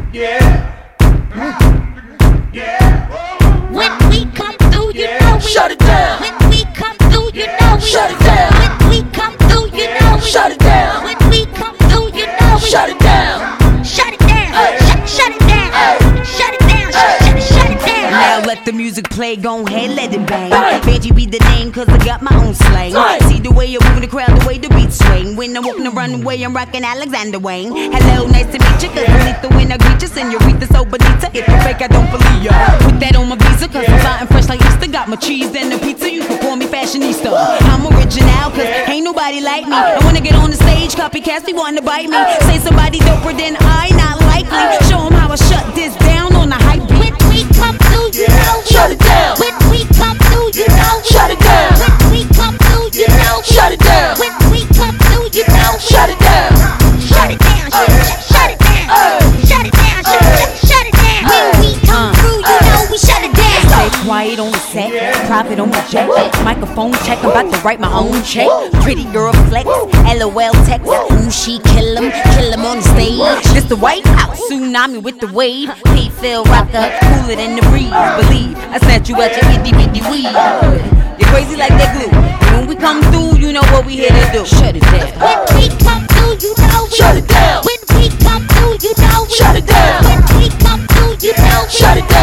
When we come through, you know we shut it down. When we come through, you know we shut it down. When we come through, you know we shut it down. When we come through, you know we shut it down. Shut it down. Shut it down. Shut it down. Shut it down. Now let the music play, gon' ahead, let it bang. Benji be the name, cause I got my own slang. See the way you move the crowd, the way the beat swing. When I'm walking the runway, I'm rocking Alexander Wang. Hello, nice to meet you, cause I'm lethal when I greet you. Senorita, so bonita, if you fake, I don't believe ya. Put that on my visa, cause I'm flying fresh like Easter. Got my cheese and the pizza, you can call me fashionista. I'm original, cause ain't nobody like me. I wanna get on the stage, copycats, they wanna bite me. Say somebody doper than I, not likely. Show them how I shut this down on the hype beat. When we come through, you know we shut it down. When we come through, you know we shut it down. When we come through, you know we shut it down. When we come through, you know we shut it down. Shut it down. Shut it down. Shut it down. Shut it down. When we come through, you know we shut it down. Stay quiet on the set, profit on the jet. Microphone check, I'm about to write my own check. Pretty girl flex, LOL text. Ooh, she kill him on the stage. This the White House, tsunami with the wave. P. Phil rocker, cooler than the breeze. Believe, I snatch you at your itty bitty weed. You're crazy like that glue. When we come through, you know what we here to do. Shut it down. When we come through, you know we shut it down. When we come through, you know we shut it down. When we come through, you know we shut it down.